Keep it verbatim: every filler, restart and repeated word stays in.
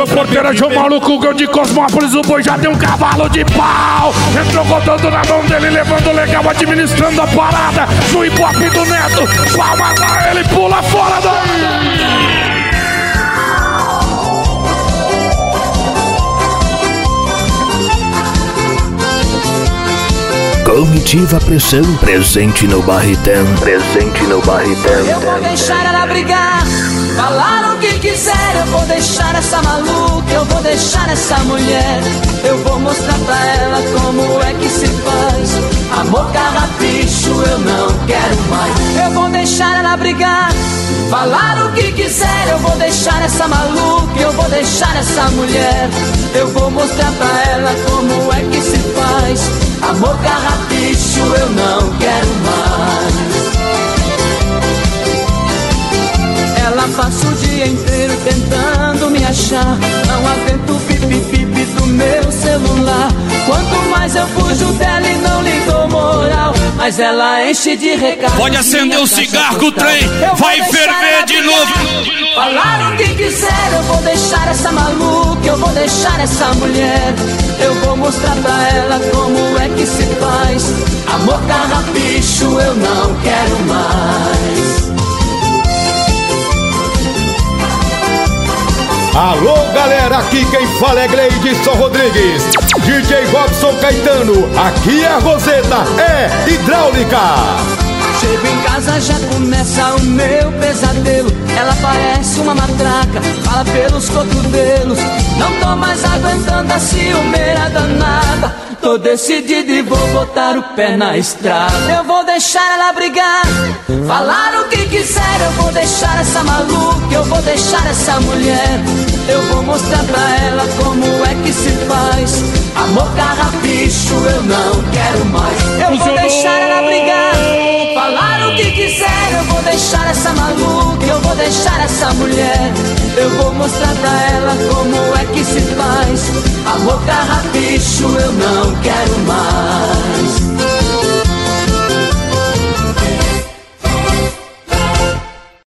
Meu porteiro é João Maluco, Gão de Cosmópolis. O boi já tem um cavalo de pau. Entrou botando na mão dele, levando legal, administrando a parada. No hip-hop do Neto, palma lá, ele pula fora daí. Comitiva Pressão, presente no Barritão, presente no Barritão. Eu vou deixar ela brigar, falar o que quiser. Eu vou deixar essa maluca, eu vou deixar essa mulher. Eu vou mostrar pra ela como é que se faz. Amor carrapicho, eu não quero mais. Eu vou deixar ela brigar, falar o que quiser. Eu vou deixar essa maluca, eu vou deixar essa mulher. Eu vou mostrar pra ela como é que se faz. Amor carrapicho, eu não quero mais. Ela passa o dia inteiro tentando me achar. Não aguento o pipi-pipi do meu celular. Quanto mais eu fujo dela e não lhe dou moral, mas ela enche de recado. Pode acender o cigarro, o trem vai ferver de novo. Falar o que quiser, eu vou deixar essa maluca, eu vou deixar essa mulher. Eu vou mostrar pra ela como é que se faz. Amor carrapicho, eu não quero mais. Alô galera, aqui quem fala é Gleidson Rodrigues, D J Robson Caetano, aqui é a Roseta, é hidráulica. Chego em casa, já começa o meu pesadelo. Ela parece uma matraca, fala pelos cotovelos. Não tô mais aguentando a ciumeira danada. Tô decidido e vou botar o pé na estrada. Eu vou deixar ela brigar, falar o que quiser. Eu vou deixar essa maluca, eu vou deixar essa mulher. Eu vou mostrar pra ela como é que se faz. Amor carrapicho, eu não quero mais. Eu vou deixar ela brigar, falar o que quiser. Eu vou deixar essa maluca, eu vou deixar essa mulher. Eu vou mostrar pra ela como é que se faz. Amor carrapicho, eu não quero